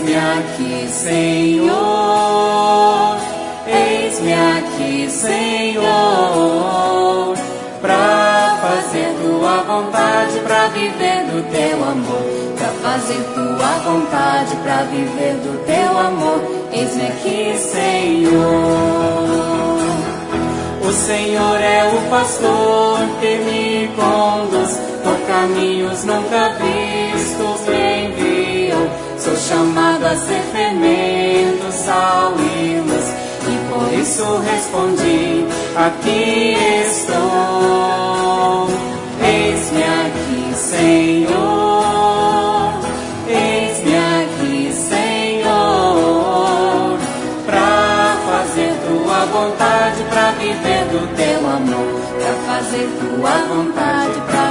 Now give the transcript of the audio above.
Eis-me aqui, Senhor, eis-me aqui, Senhor, pra fazer tua vontade, pra viver do teu amor, pra fazer tua vontade, pra viver do teu amor. Eis-me aqui, Senhor. O Senhor é o pastor que me conduz por caminhos nunca vistos, me enviou. Sou chamado a ser fermento, sal e luz, e por isso respondi: aqui estou. Eis-me aqui, Senhor, eis-me aqui, Senhor, pra fazer tua vontade, pra viver do teu amor, pra fazer tua vontade, pra